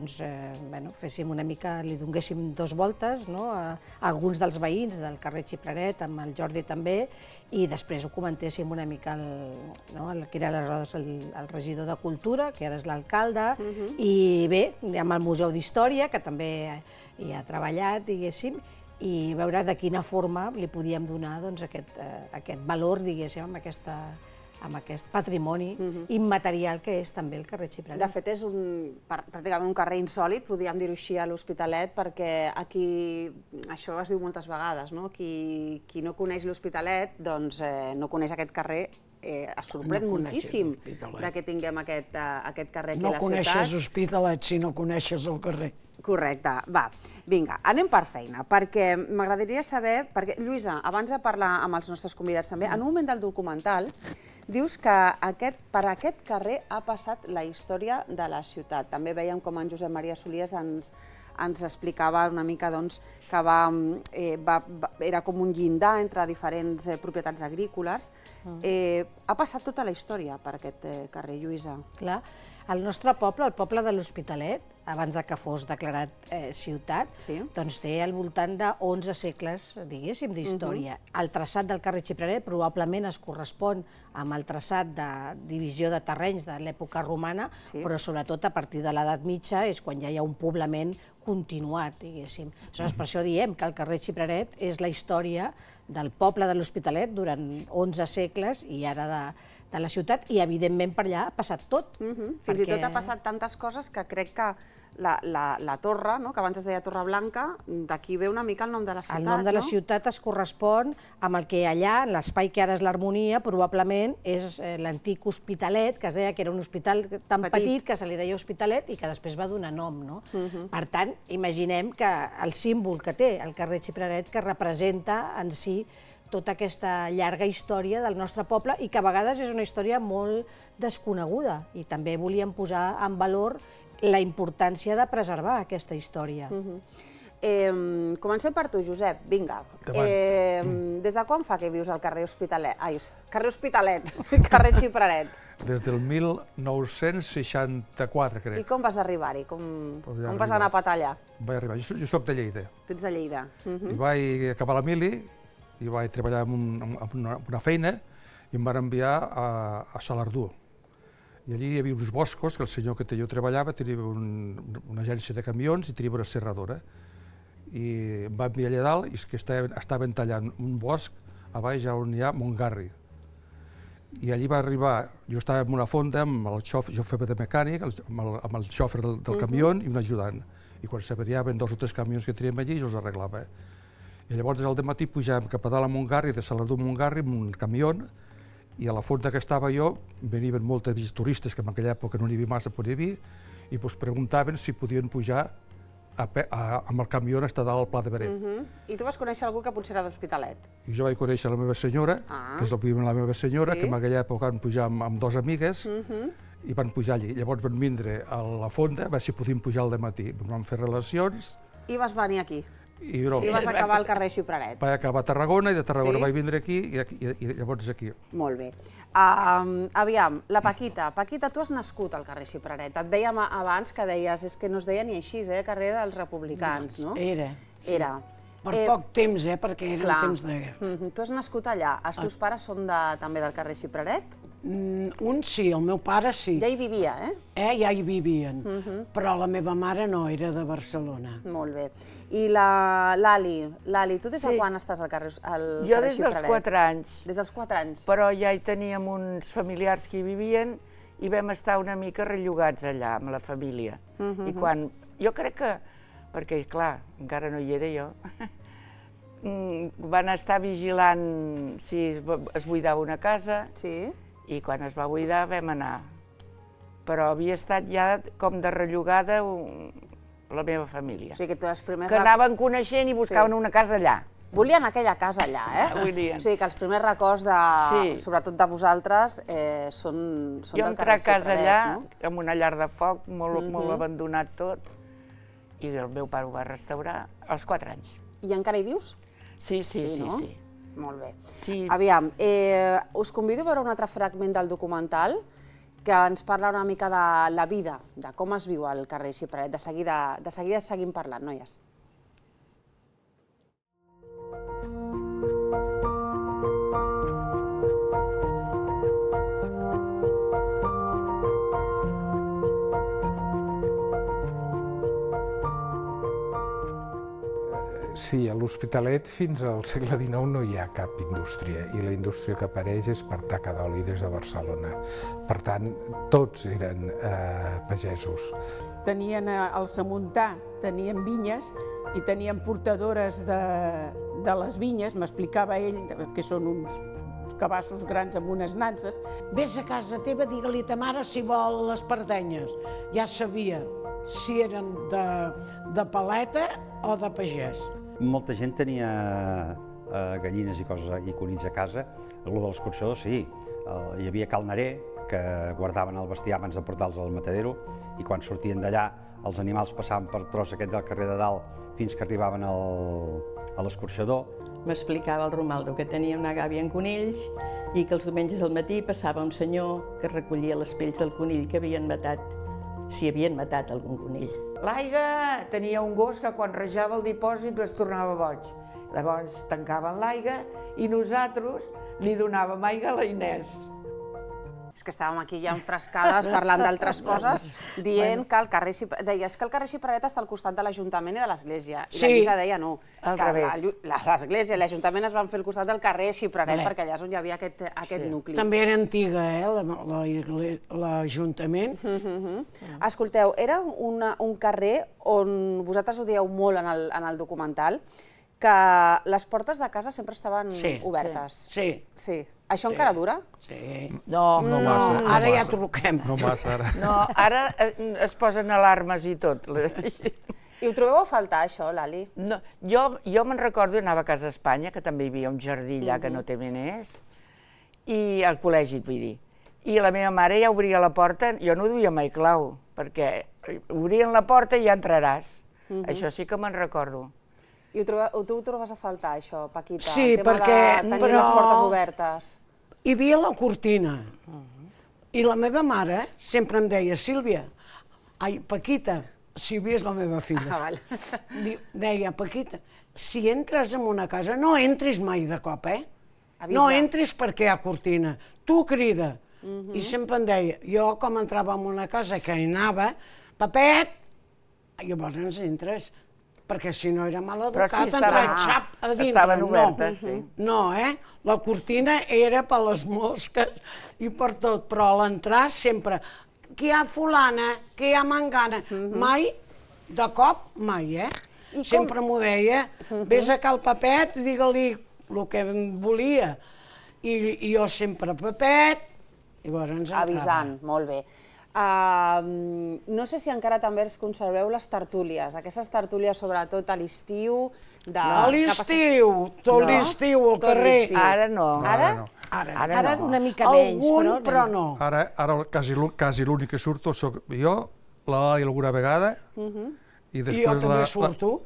féssim una mica, li donéssim dos voltes a alguns dels veïns del carrer Xipreret, amb el Jordi també, i després ho comentéssim una mica que era aleshores el regidor de Cultura, que ara és l'alcalde, i bé, amb el Museu d'Història, que també hi ha treballat, diguéssim, i veure de quina forma li podíem donar aquest valor, diguéssim, amb aquest patrimoni immaterial que és també el carrer Xipreret. De fet, és pràcticament un carrer insòlit, podríem dir-ho així, a l'Hospitalet, perquè aquí, això es diu moltes vegades, qui no coneix l'Hospitalet, doncs no coneix aquest carrer, es sorprèn moltíssim que tinguem aquest carrer aquí a la ciutat. No coneixes l'Hospitalet si no coneixes el carrer. Correcte. Va, vinga, anem per feina, perquè m'agradaria saber, perquè, Lluïsa, abans de parlar amb els nostres convidats també, en un moment del documental dius que per aquest carrer ha passat la història de la ciutat. També veiem com en Josep Maria Solies ens explicava una mica que era com un llindar entre diferents propietats agrícoles. Ha passat tota la història per aquest carrer, Lluïsa. Clar, el nostre poble, el poble de l'Hospitalet, abans que fos declarat ciutat, doncs té al voltant de 11 segles, diguéssim, d'història. El traçat del carrer Xipreret probablement es correspon amb el traçat de divisió de terrenys de l'època romana, però sobretot a partir de l'edat mitja és quan ja hi ha un poblament continuat, diguéssim. Aleshores, per això diem que el carrer Xipreret és la història del poble de l'Hospitalet durant 11 segles i ara de la ciutat, i evidentment per allà ha passat tot. Fins i tot ha passat tantes coses que crec que la torre, que abans es deia Torre Blanca, d'aquí ve una mica el nom de la ciutat. El nom de la ciutat es correspon amb el que allà, en l'espai que ara és l'Harmonia, probablement és l'antic Hospitalet, que es deia que era un hospital tan petit que se li deia Hospitalet i que després va donar nom. Per tant, imaginem que el símbol que té el carrer Xipreret, que representa en si tota aquesta llarga història del nostre poble i que a vegades és una història molt desconeguda, i també volíem posar en valor la importància de preservar aquesta història. Comencem per tu, Josep, vinga. Des de quan fa que vius al carrer Hospitalet? Ai, carrer Hospitalet, carrer Xipraret. Des del 1964, crec. I com vas arribar-hi? Com vas anar a patar allà? Vaig arribar. Jo soc de Lleida. Tu ets de Lleida. I vaig acabar la mili i vaig treballar en una feina i em van enviar a Salardú. I allí hi havia uns boscos que el senyor que jo treballava tenia una agència de camions i tenia una serradora. I em va enviar allà dalt i és que estaven tallant un bosc a baix on hi ha Montgarri. I allí va arribar, jo estava en una fonda amb el xofer, jo feia de mecànic, amb el xofer del camió i un ajudant. I quan s'avariaven 2 o 3 camions que teníem allí, jo els arreglava. I llavors al dematí pujàvem cap a dalt a Montgarri, de Salardú a Montgarri, amb un camió, i a la fonda que estava jo venien molts turistes, que en aquella època no n'hi havia massa per dir, i preguntaven si podien pujar amb el camió fins a dalt al Pla de Beret. I tu vas conèixer algú que potser era d'Hospitalet? I jo vaig conèixer la meva senyora, que és la meva senyora, que en aquella època van pujar amb 2 amigues i van pujar allí. Llavors van vindre a la fonda, a veure si podíem pujar al dematí. Vam fer relacions. I vas venir aquí? I vas acabar al carrer Xipraret? Vaig acabar a Tarragona i de Tarragona vaig vindre aquí i llavors aquí. Molt bé. Aviam, la Paquita. Paquita, tu has nascut al carrer Xipraret. Et dèiem abans que deies, és que no es deia ni així, carrer dels republicans, no? Era. Era. Per poc temps, perquè eren temps de guerra. Tu has nascut allà. Els teus pares són també del carrer Xipraret? Un sí, el meu pare sí. Ja hi vivia, Ja hi vivien, però la meva mare no, era de Barcelona. Molt bé. I l'Ali, tu des de quan estàs al carrer Xipraret? Jo des dels 4 anys. Des dels 4 anys? Però ja hi teníem uns familiars que hi vivien i vam estar una mica rellogats allà amb la família. I quan, jo crec que, perquè clar, encara no hi era jo, van estar vigilant si es buidava una casa i quan es va buidar vam anar. Però havia estat ja com de rellogada la meva família. O sigui que tu els primers... Que anaven coneixent i buscaven una casa allà. Volien aquella casa allà, Volien. O sigui que els primers records, sobretot de vosaltres, són del carrer Xipraret, no? Jo entrar a casa allà, amb una llar de foc, molt abandonat tot, i el meu pare ho va restaurar als 4 anys. I encara hi vius? Sí. Molt bé. Aviam, us convido a veure un altre fragment del documental que ens parla una mica de la vida, de com es viu al carrer Xipraret. De seguida seguim parlant, noies. Sí, a l'Hospitalet fins al segle XIX no hi ha cap indústria i la indústria que apareix és per taca d'oli des de Barcelona. Per tant, tots eren pagesos. Tenien el semuntà, tenien vinyes i tenien portadores de les vinyes, m'explicava ell, que són uns cabassos grans amb unes nanses. Ves a casa teva, digue-li a ta mare si vol les pardenyes. Ja sabia si eren de paleta o de pagès. Molta gent tenia gallines i conills a casa. El de l'escorxador, sí. Hi havia Cal Narer, que guardaven el bestiar abans de portar-los al matadero, i quan sortien d'allà els animals passaven per el tros aquest del carrer de dalt fins que arribaven a l'escorxador. M'explicava el Romaldo que tenia una gàbia en conills i que els diumenges al matí passava un senyor que recollia les pells del conill que havien matat, si havien matat algun conill. L'Aiga tenia un gos que quan rejava el dipòsit es tornava boig. Llavors tancaven l'Aiga i nosaltres li donàvem aigua a la Inés. És que estàvem aquí ja enfrescades parlant d'altres coses, dient que el carrer Xipraret... Deies que el carrer Xipraret està al costat de l'Ajuntament i de l'Església. I la Lluïsa deia no. Al revés. L'Església i l'Ajuntament es van fer al costat del carrer Xipraret perquè allà és on hi havia aquest nucli. També era antiga, l'Ajuntament. Escolteu, era un carrer on vosaltres ho dieu molt en el documental, que les portes de casa sempre estaven obertes. Sí. Això encara dura? Sí. No massa. Ara ja truquem. No massa, ara. No, ara es posen alarmes i tot. I ho trobeu a faltar, això, Lali? No, jo me'n recordo, anava a Casa Espanya, que també hi havia un jardí allà que no té meners, i al col·legi, vull dir. I la meva mare ja obria la porta, jo no duia mai clau, perquè obrien la porta i ja entraràs. Això sí que me'n recordo. I tu ho trobes a faltar, això, Paquita? Sí, el tema perquè... de tenir les portes obertes. Hi havia la cortina. I la meva mare sempre em deia, Sílvia, Paquita, Sílvia és la meva filla, deia, Paquita, si entres en una casa, no entris mai de cop, no entris perquè hi ha cortina, tu crida. I sempre em deia, jo com entrava en una casa que hi anava, Papet, llavors ens entres, perquè si no era mal educat entrar xap a dintre. Estaven obertes, sí. No, la cortina era per les mosques i per tot, però a l'entrar sempre, que hi ha fulana, que hi ha mangana, mai, de cop, mai, Sempre m'ho deia, vés a cal Papet, digue-li el que volia. I jo sempre, Papet, i llavors ens entrava. Avisant, molt bé. No sé si encara també es conserveu les tertúlies, aquestes tertúlies sobretot a l'estiu. A l'estiu, tot l'estiu al carrer. Ara no. Ara? Ara una mica menys, però no. Ara quasi l'únic que surto soc jo, la Lali alguna vegada, i I jo també surto.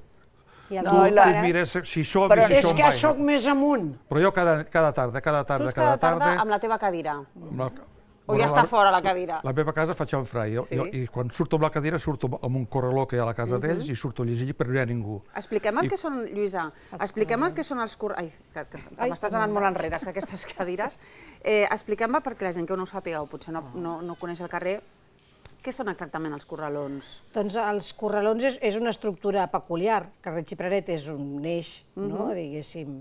Mira, si som Però és que soc més amunt. Però jo cada tarda. Surts cada tarda amb la teva cadira? O ja està fora la cadira? La meva casa faig un frai, i quan surto amb la cadira surto amb un corraló que hi ha a la casa d'ells i surto a llegir perquè no hi ha ningú. Expliquem el que són, Lluïsa, expliquem el que són els corralons... Ai, que m'estàs anant molt enrere, que aquestes cadires. Expliquem-me, perquè la gent que no ho sàpiga o potser no coneix el carrer, què són exactament els corralons? Doncs els corralons és una estructura peculiar. Carrer Xipraret és un eix, diguéssim,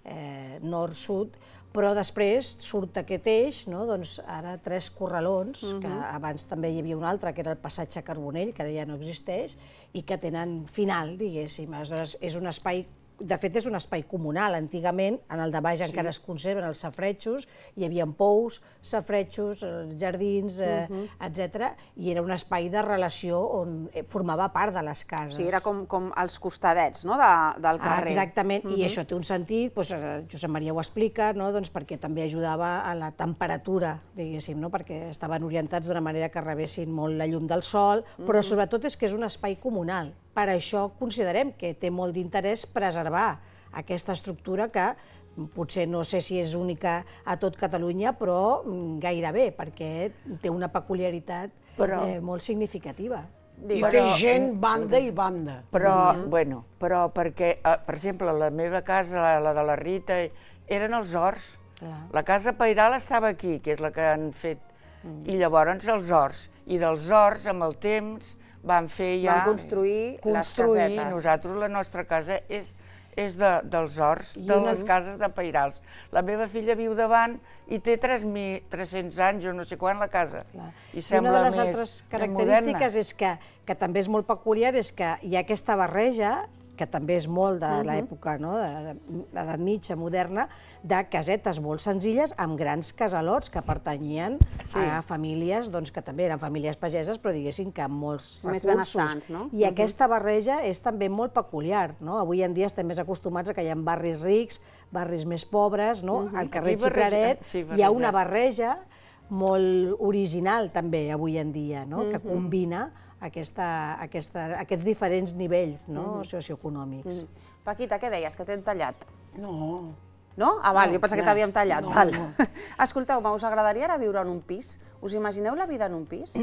nord-sud, però després surt aquest eix, doncs ara 3 corralons, que abans també hi havia un altre, que era el passatge Carbonell, que ara ja no existeix, i que tenen final, diguéssim. Aleshores, és un espai, de fet és un espai comunal. Antigament, en el de baix encara es conserven els safaretjos, hi havia pous, safaretjos, jardins, etc. I era un espai de relació on formava part de les cases. Sí, era com els costadets del carrer. Exactament, i això té un sentit, Josep Maria ho explica, perquè també ajudava a la temperatura, diguéssim, perquè estaven orientats d'una manera que rebessin molt la llum del sol, però sobretot és que és un espai comunal. Per això considerem que té molt d'interès preservar aquesta estructura que potser no sé si és única a tot Catalunya, però gairebé, perquè té una peculiaritat molt significativa. I té gent banda i banda. Però perquè, per exemple, la meva casa, la de la Rita, eren els horts. La casa pairal estava aquí, que és la que han fet, i llavors els horts. I dels horts, amb el temps, van fer ja... Van construir les casetes. Nosaltres, la nostra casa és dels horts, de les cases de pairals. La meva filla viu davant i té 300 anys o no sé quan la casa. I sembla més moderna. Una de les altres característiques és que també és molt peculiar, és que hi ha aquesta barreja, que també és molt de l'època d'edat mitja moderna, de casetes molt senzilles amb grans casalots que pertanyien a famílies que també eren famílies pageses, però diguéssim que amb molts recursos. Més benestants, no? I aquesta barreja és també molt peculiar. Avui en dia estem més acostumats a que hi ha barris rics, barris més pobres. Al carrer Xipraret hi ha una barreja molt original també avui en dia, que combina aquests diferents nivells socioeconòmics. Paquita, què deies, que t'hem tallat? No. No? Val, jo pensava que t'havíem tallat. Escolteu-me, us agradaria ara viure en un pis? Us imagineu la vida en un pis?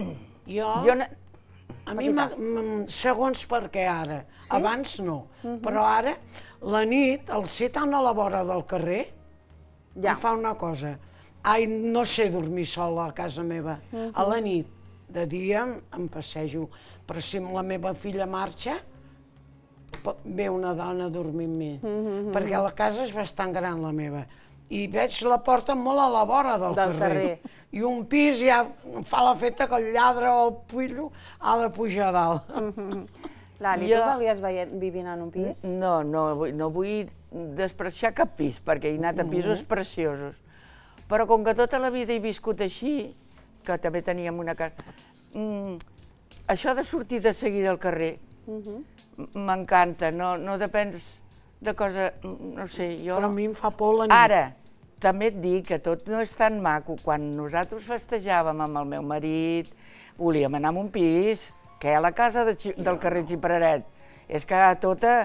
A mi, segons per què ara. Abans no, però ara, la nit, al ser tan a la vora del carrer, em fa una cosa. No sé dormir sol a casa meva. A la nit, de dia em passejo, però si la meva filla marxa, ve una dona a dormir amb mi, perquè la casa és bastant gran, la meva, i veig la porta molt a la vora del carrer. I un pis ja fa l'efecte que el lladre o el pillo ha de pujar a dalt. Lali, tu m'havies vivint en un pis? No vull despreciar cap pis, perquè he anat a pisos preciosos. Però com que tota la vida he viscut així, que també teníem una casa, això de sortir de seguida al carrer m'encanta, no depens de cosa, no sé, jo... Però a mi em fa por la nit. Ara, també et dic que tot no és tan maco. Quan nosaltres festejàvem amb el meu marit, volíem anar a un pis, que hi ha la casa del carrer Xipraret, És que tota...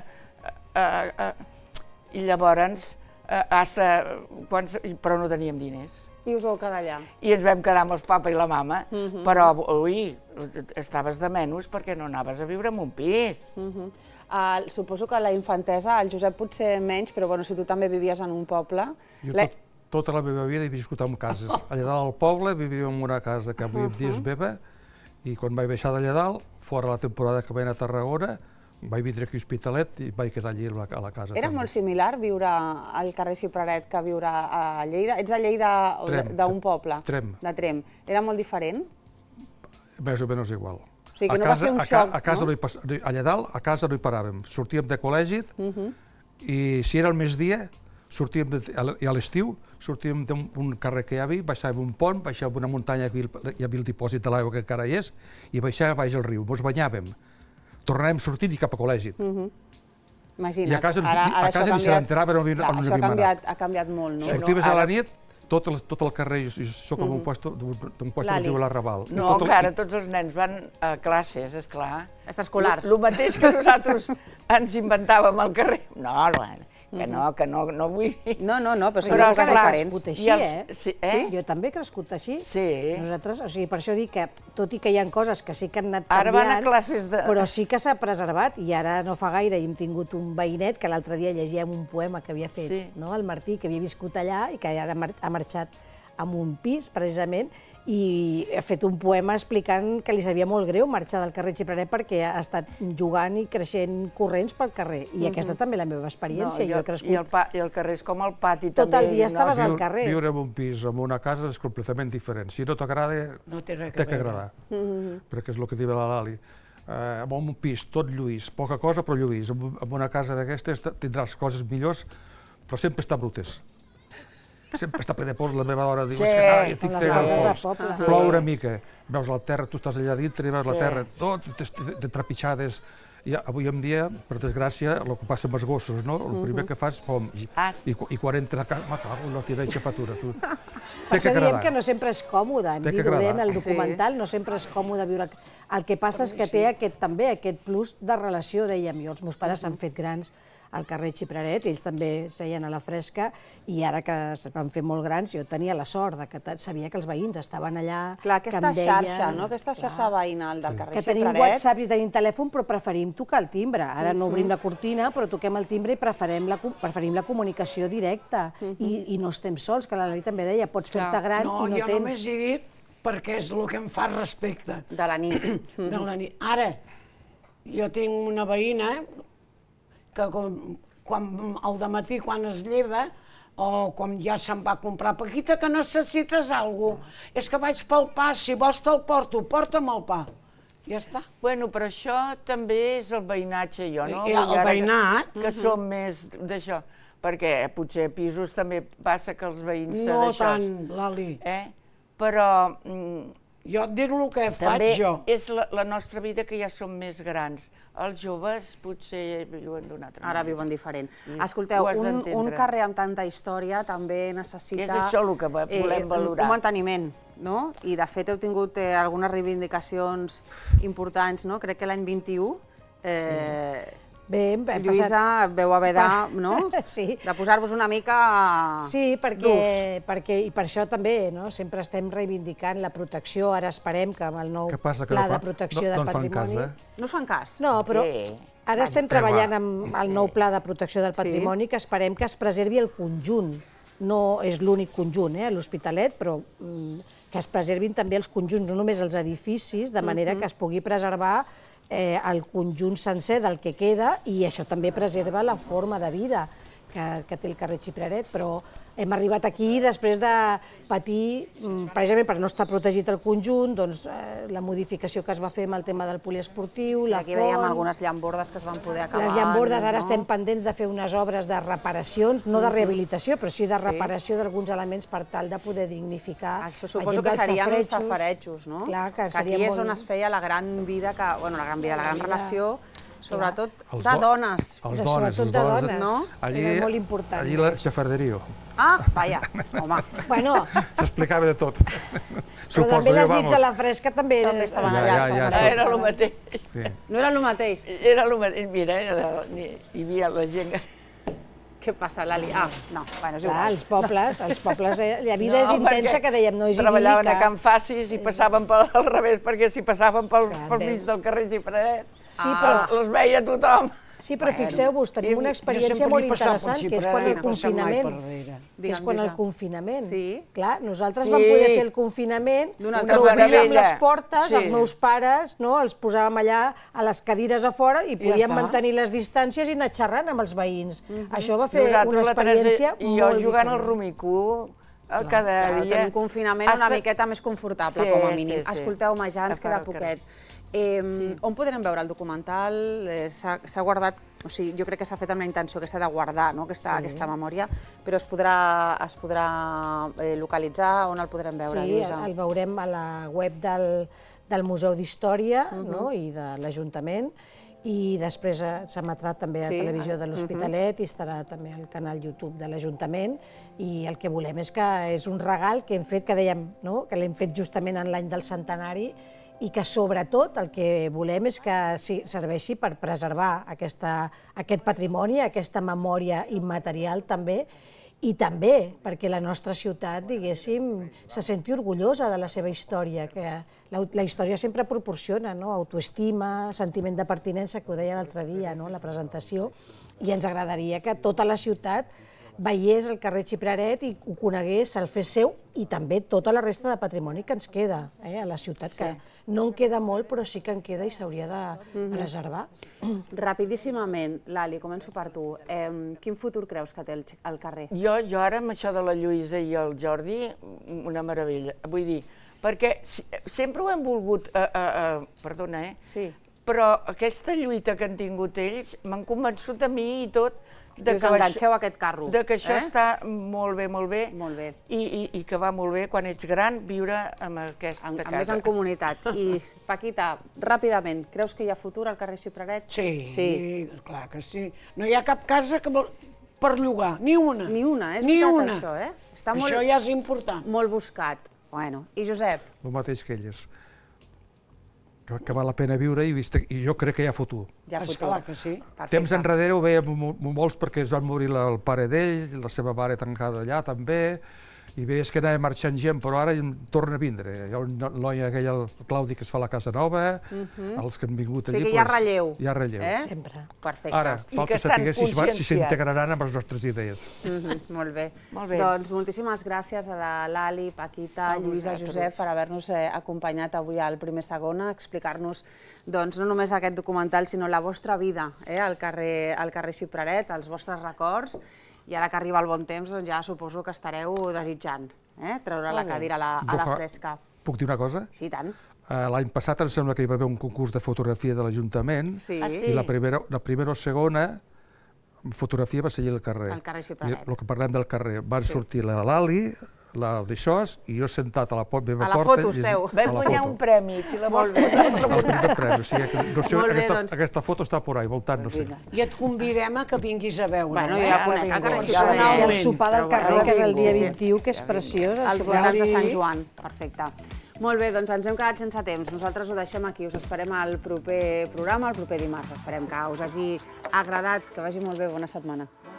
I llavors, però no teníem diners. I us vau quedar allà? I ens vam quedar amb els papa i la mama, però, ui, estaves de menys perquè no anaves a viure en un pis. Suposo que a la infantesa, el Josep potser menys, però bueno, si tu també vivies en un poble... Jo tota la meva vida he viscut en cases. Allà dalt al poble vivíem en una casa que avui en dia és meva, i quan vaig baixar d'allà dalt, fora la temporada que vaig anar a Tarragona, vaig vindre aquí a L'Hospitalet i vaig quedar allí a la casa. Era molt similar viure al carrer Xipraret que viure a Lleida? Ets de Lleida d'un poble? Trem. De Trem. Era molt diferent? Més o menys igual. O sigui que no va ser un xoc, no? Allà dalt, a casa no hi paràvem. Sortíem de col·legi i si era el migdia, i a l'estiu, sortíem d'un carrer que hi havia, baixàvem un pont, baixàvem una muntanya, hi havia el dipòsit de l'aigua que encara hi és, i baixàvem baix al riu, ens banyàvem. Tornàvem sortint i cap a col·legi. Imagina't, I a casa ni se n'enteraven on havíem anat. Ha canviat molt, no? Sortives a la nit, tot el carrer, jo soc en un puesto que diu l'Arrabal. No, encara tots els nens van a classes, esclar. Extraescolars. El mateix que nosaltres ens inventàvem al carrer. No, que no vull dir. No, però són èpoques diferents. Així, Jo també he crescut així. Nosaltres, o sigui, per això dic que, tot i que hi ha coses que sí que han anat canviant, ara van a classes de... però sí que s'ha preservat, i ara no fa gaire hem tingut un veïnet que l'altre dia llegíem un poema que havia fet el Martí, que havia viscut allà i que ara ha marxat amb un pis, precisament, i ha fet un poema explicant que li sabia molt greu marxar del carrer Xipraret perquè ha estat jugant i creixent corrents pel carrer. I aquesta també és la meva experiència. Jo he crescut... I el carrer és com el pati, també. Tot el dia estaves al carrer. Viure en un pis, en una casa, és completament diferent. Si no t'agrada, té que agradar. Perquè és el que diu la Lali. En un pis tot lluís, poca cosa però lluís. En una casa d'aquestes tindràs coses millors, però sempre està brutes. Sempre està ple de pols, la meva dona diu, és que tinc pols, plou una mica, veus la terra, tu estàs allà dintre i veus la terra, tot de trepitjades. I avui en dia, per desgràcia, el que passa amb els gossos, no? El primer que fas, pom, i quan entres a casa, m'acabo, no tira aixafatura, tu. Per això diem que no sempre és còmode, hem dit en el documental, no sempre és còmode viure... El que passa és que té també aquest plus de relació, dèiem jo, els meus pares s'han fet grans al carrer Xipraret, ells també seien a la fresca, i ara que es van fer molt grans, jo tenia la sort que sabia que els veïns estaven allà... Clar, aquesta xarxa, no? Aquesta xarxa veïnal del carrer Xipraret... Que tenim WhatsApp i tenim telèfon, però preferim tocar el timbre. Ara no obrim la cortina, però toquem el timbre i preferim la comunicació directa. I no estem sols, que la Lali també deia, pots fer-te gran i no tens... No, jo només he dit perquè és el que em fa respecte. De la nit. De la nit. Ara, jo tinc una veïna que al dematí, quan es lleva, o quan ja se'n va a comprar, Paquita, que necessites alguna cosa? És que vaig pel pa, si vols te'l porto, porta'm el pa. Ja està. Bueno, però això també és el veïnatge, jo, no? El veïnat. Que som més d'això. Perquè potser a pisos també passa que els veïns... No tant, Lali. Però... Jo et diré el que faig jo. També és la nostra vida que ja som més grans. Els joves potser viuen d'una altra manera. Ara viuen diferent. Escolteu, un carrer amb tanta història també necessita... És això el que volem valorar. Un manteniment, no? I de fet heu tingut algunes reivindicacions importants, no? Crec que l'any 21... Lluïsa, veu haver de posar-vos una mica d'ús. Sí, perquè i per això també sempre estem reivindicant la protecció. Ara esperem que amb el nou pla de protecció del patrimoni... No us fan cas? No, però ara estem treballant amb el nou pla de protecció del patrimoni, que esperem que es preservi el conjunt. No és l'únic conjunt, l'Hospitalet, però que es preservin també els conjunts, no només els edificis, de manera que es pugui preservar el conjunt sencer del que queda, i això també preserva la forma de vida que té el carrer Xipraret, però hem arribat aquí després de patir, precisament per no estar protegit el conjunt, doncs la modificació que es va fer amb el tema del poliesportiu, la font... Aquí veiem algunes llambordes que es van poder acabar. Les llambordes, ara estem pendents de fer unes obres de reparacions, no de rehabilitació, però sí de reparació d'alguns elements per tal de poder dignificar... Això suposo que serien els safarejos, no? Clar, que aquí és on es feia la gran vida, la gran relació, sobretot de dones. Els dones, no? allí Era molt important. Allí la xafarderia. Ah, vaja, home. Bueno, s'explicava de tot. però també les nits a la fresca també estaven allà. Era el mateix. No era el mateix? Era el mateix. Mira, hi havia la gent... Què passa, Lali? Ah, no, bueno, és Clar, igual. els pobles, la vida és intensa, que dèiem, no és idíl·lica. Treballaven a Can Facis i passaven al revés, perquè si passaven pel mig del carrer Gipret, les veia tothom. Sí, però fixeu-vos, tenim una experiència molt interessant, que és quan el confinament. Que és quan el confinament. Clar, nosaltres vam poder fer el confinament, que obríem les portes, els meus pares els posàvem allà a les cadires a fora i podíem mantenir les distàncies i anar xerrant amb els veïns. Això va fer una experiència molt diferent. I jo jugant al rumicú cada dia. En un confinament una miqueta més confortable, com a mínim. Escolteu-me, ja ens queda poquet. On podrem veure el documental? S'ha guardat, o sigui, jo crec que s'ha fet amb la intenció que s'ha de guardar aquesta memòria, però es podrà localitzar, on el podrem veure, Lluïsa? Sí, el veurem a la web del Museu d'Història i de l'Ajuntament, i després s'emetrà també a Televisió de l'Hospitalet i estarà també al canal YouTube de l'Ajuntament, i el que volem és que és un regal que hem fet, que dèiem, que l'hem fet justament en l'any del centenari, i que sobretot el que volem és que serveixi per preservar aquest patrimoni, aquesta memòria immaterial també, i també perquè la nostra ciutat, diguéssim, se senti orgullosa de la seva història, que la història sempre proporciona autoestima, sentiment de pertinença, que ho deia l'altre dia, la presentació, i ens agradaria que tota la ciutat veiés el carrer Xipraret i ho conegués, se'l fes seu, i també tota la resta de patrimoni que ens queda a la ciutat, que no en queda molt, però sí que en queda i s'hauria de preservar. Rapidíssimament, Lali, començo per tu. Quin futur creus que té el carrer? Jo ara, amb això de la Lluïsa i el Jordi, una meravella. Vull dir, perquè sempre ho hem volgut, perdona, però aquesta lluita que han tingut ells m'han convençut a mi i tot que us enganxeu a aquest carro. Que això està molt bé, i que va molt bé quan ets gran viure en aquesta casa. A més en comunitat. I, Paquita, ràpidament, creus que hi ha futur al carrer Xipraret? Sí, clar que sí. No hi ha cap casa per llogar, ni una. Ni una, és veritat això, eh? Això ja és important. Molt buscat. Bueno, i Josep? El mateix que elles. Que val la pena viure i jo crec que hi ha futur. Hi ha futur. Esclar que sí. Temps enrere ho veiem molts perquè es van morir el pare d'ell, la seva mare tancada allà també, i veies que anava marxant gent, però ara torna a vindre. Hi ha una noia aquella, el Claudi, que es fa la Casa Nova, els que han vingut allí... O sigui que hi ha relleu. Hi ha relleu. Sempre. Perfecte. Ara, falta saber si s'integraran amb les nostres idees. Molt bé. Doncs moltíssimes gràcies a la Lali, Paquita, Lluïsa, Josep, per haver-nos acompanyat avui al Primer Segona, explicar-nos no només aquest documental, sinó la vostra vida al carrer Xipraret, els vostres records. I ara que arriba el bon temps, ja suposo que estareu desitjant treure la cadira a la fresca. Puc dir una cosa? Sí, tant. L'any passat em sembla que hi va haver un concurs de fotografia de l'Ajuntament i la primera o segona fotografia va ser allà al carrer. Al carrer Xipraret. El que parlem del carrer. Van sortir la Lali, d'això, i jo sentat a la meva porta... A la foto esteu. Vam guanyar un premi, si la vols posar. El primer premi, o sigui, aquesta foto està por ahí, voltant, no sé. I et convidem a que vinguis a veure. Bueno, ja conec el carrer Xipraret. I el sopar del carrer, que és el dia 21, que és preciós. Els voltants de Sant Joan, perfecte. Molt bé, doncs ens hem quedat sense temps. Nosaltres ho deixem aquí, us esperem al proper programa, el proper dimarts. Esperem que us hagi agradat, que vagi molt bé, bona setmana.